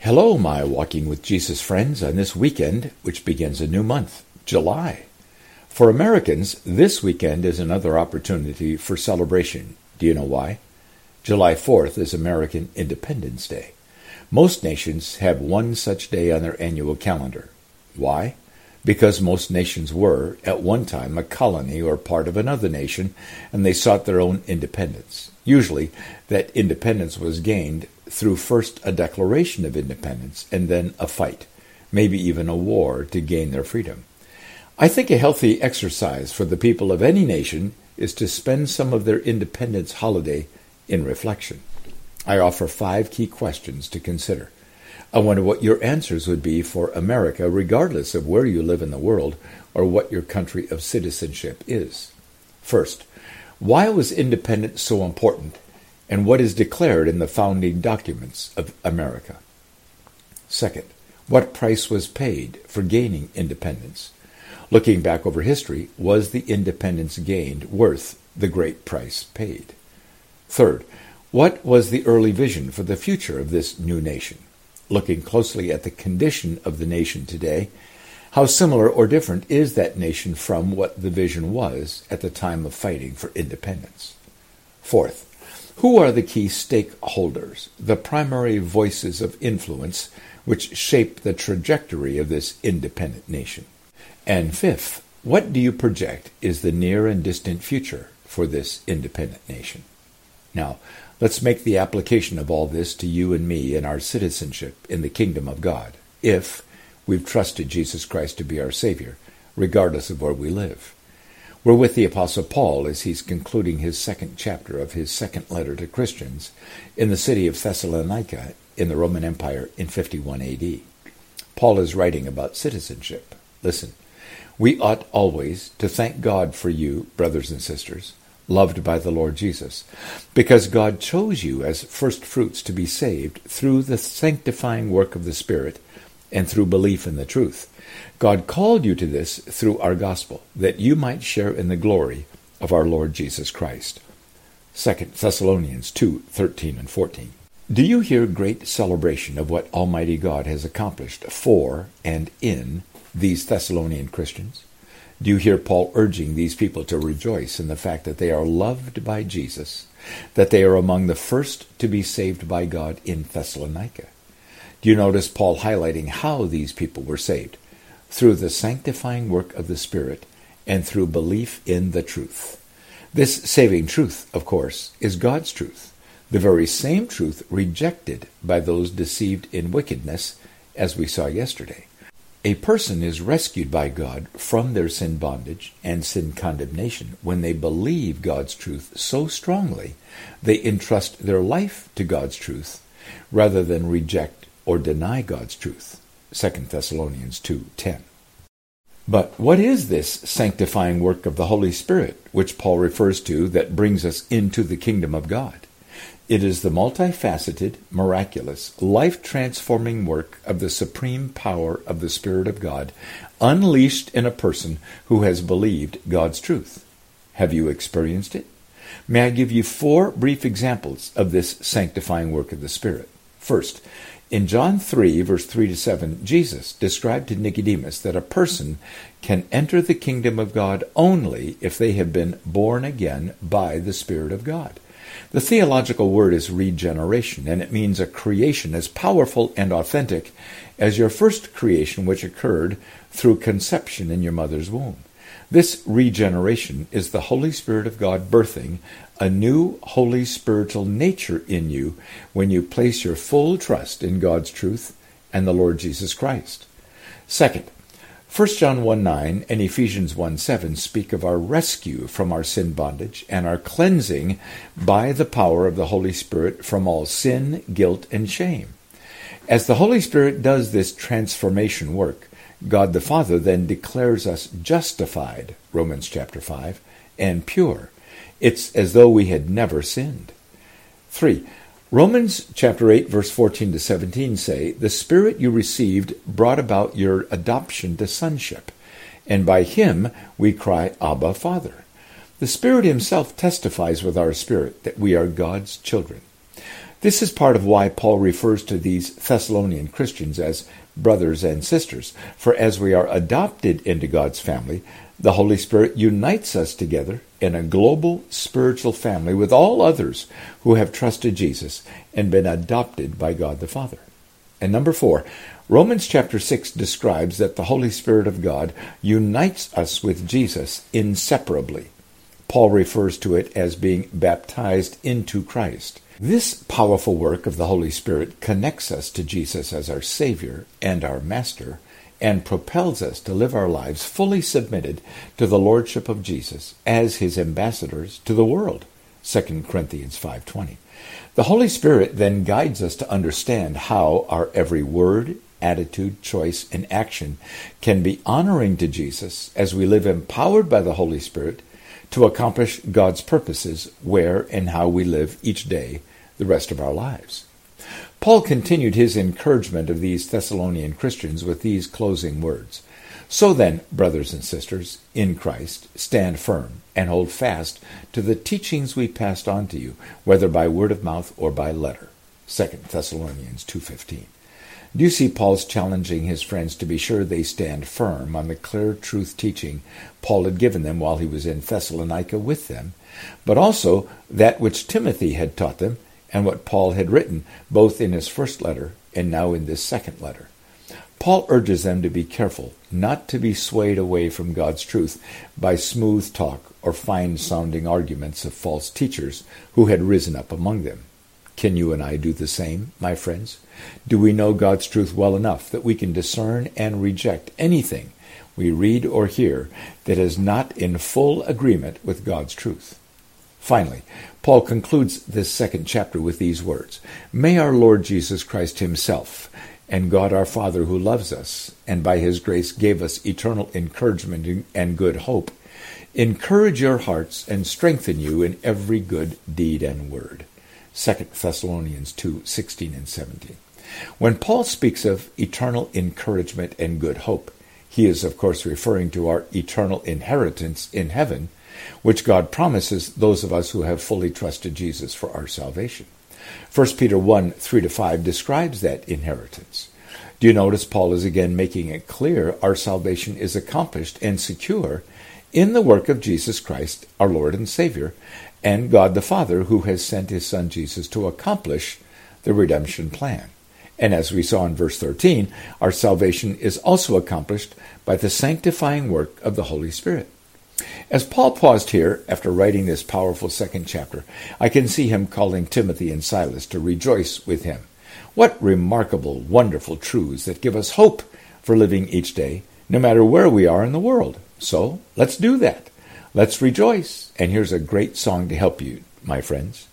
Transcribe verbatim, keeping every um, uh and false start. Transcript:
Hello, my Walking with Jesus friends, on this weekend, which begins a new month, July. For Americans, this weekend is another opportunity for celebration. Do you know why? July fourth is American Independence Day. Most nations have one such day on their annual calendar. Why? Because most nations were, at one time, a colony or part of another nation, and they sought their own independence. Usually, that independence was gained through first a declaration of independence and then a fight, maybe even a war to gain their freedom. I think a healthy exercise for the people of any nation is to spend some of their independence holiday in reflection. I offer five key questions to consider. I wonder what your answers would be for America, regardless of where you live in the world or what your country of citizenship is. First, why was independence so important, and what is declared in the founding documents of America? Second, what price was paid for gaining independence? Looking back over history, was the independence gained worth the great price paid? Third, what was the early vision for the future of this new nation? Looking closely at the condition of the nation today, how similar or different is that nation from what the vision was at the time of fighting for independence? Fourth, who are the key stakeholders, the primary voices of influence which shape the trajectory of this independent nation? And fifth, what do you project is the near and distant future for this independent nation? Now, let's make the application of all this to you and me and our citizenship in the kingdom of God, if we've trusted Jesus Christ to be our Savior, regardless of where we live. We're with the Apostle Paul as he's concluding his second chapter of his second letter to Christians in the city of Thessalonica in the Roman Empire in fifty-one A D. Paul is writing about citizenship. Listen, we ought always to thank God for you, brothers and sisters, loved by the Lord Jesus, because God chose you as first fruits to be saved through the sanctifying work of the Spirit and through belief in the truth. God called you to this through our gospel, that you might share in the glory of our Lord Jesus Christ. Second Thessalonians two, thirteen and fourteen. Do you hear great celebration of what Almighty God has accomplished for and in these Thessalonian Christians? Do you hear Paul urging these people to rejoice in the fact that they are loved by Jesus, that they are among the first to be saved by God in Thessalonica? Do you notice Paul highlighting how these people were saved? Through the sanctifying work of the Spirit and through belief in the truth. This saving truth, of course, is God's truth, the very same truth rejected by those deceived in wickedness, as we saw yesterday. A person is rescued by God from their sin bondage and sin condemnation when they believe God's truth so strongly they entrust their life to God's truth rather than reject or deny God's truth. Second Thessalonians two ten. But what is this sanctifying work of the Holy Spirit, which Paul refers to, that brings us into the kingdom of God? It is the multifaceted, miraculous, life-transforming work of the supreme power of the Spirit of God, unleashed in a person who has believed God's truth. Have you experienced it? May I give you four brief examples of this sanctifying work of the Spirit? First, in John three, verse three to seven, Jesus described to Nicodemus that a person can enter the kingdom of God only if they have been born again by the Spirit of God. The theological word is regeneration, and it means a creation as powerful and authentic as your first creation, which occurred through conception in your mother's womb. This regeneration is the Holy Spirit of God birthing a new holy spiritual nature in you when you place your full trust in God's truth and the Lord Jesus Christ. Second, First John one nine and Ephesians one seven speak of our rescue from our sin bondage and our cleansing by the power of the Holy Spirit from all sin, guilt, and shame. As the Holy Spirit does this transformation work, God the Father then declares us justified, Romans chapter five, and pure. It's as though we had never sinned. Three, Romans chapter eight, verse fourteen to seventeen say, the Spirit you received brought about your adoption to sonship, and by him we cry, Abba, Father. The Spirit himself testifies with our spirit that we are God's children. This is part of why Paul refers to these Thessalonian Christians as brothers and sisters. For as we are adopted into God's family, the Holy Spirit unites us together in a global spiritual family with all others who have trusted Jesus and been adopted by God the Father. And number four, Romans chapter six describes that the Holy Spirit of God unites us with Jesus inseparably. Paul refers to it as being baptized into Christ. This powerful work of the Holy Spirit connects us to Jesus as our Savior and our Master, and propels us to live our lives fully submitted to the Lordship of Jesus as His ambassadors to the world, Second Corinthians five twenty. The Holy Spirit then guides us to understand how our every word, attitude, choice, and action can be honoring to Jesus as we live empowered by the Holy Spirit to accomplish God's purposes where and how we live each day the rest of our lives. Paul continued his encouragement of these Thessalonian Christians with these closing words. So then, brothers and sisters, in Christ, stand firm and hold fast to the teachings we passed on to you, whether by word of mouth or by letter. Second Thessalonians two fifteen. Do you see Paul's challenging his friends to be sure they stand firm on the clear truth teaching Paul had given them while he was in Thessalonica with them, but also that which Timothy had taught them and what Paul had written both in his first letter and now in this second letter? Paul urges them to be careful not to be swayed away from God's truth by smooth talk or fine-sounding arguments of false teachers who had risen up among them. Can you and I do the same, my friends? Do we know God's truth well enough that we can discern and reject anything we read or hear that is not in full agreement with God's truth? Finally, Paul concludes this second chapter with these words. May our Lord Jesus Christ Himself and God our Father, who loves us and by His grace gave us eternal encouragement and good hope, encourage your hearts and strengthen you in every good deed and word. Second Thessalonians two sixteen and seventeen. When Paul speaks of eternal encouragement and good hope, he is of course referring to our eternal inheritance in heaven, which God promises those of us who have fully trusted Jesus for our salvation. First Peter one three to five describes that inheritance. Do you notice Paul is again making it clear our salvation is accomplished and secure in the work of Jesus Christ, our Lord and Savior, and God the Father, who has sent His Son Jesus to accomplish the redemption plan. And as we saw in verse thirteen, our salvation is also accomplished by the sanctifying work of the Holy Spirit. As Paul paused here after writing this powerful second chapter, I can see him calling Timothy and Silas to rejoice with him. What remarkable, wonderful truths that give us hope for living each day, no matter where we are in the world. So let's do that. Let's rejoice. And here's a great song to help you, my friends.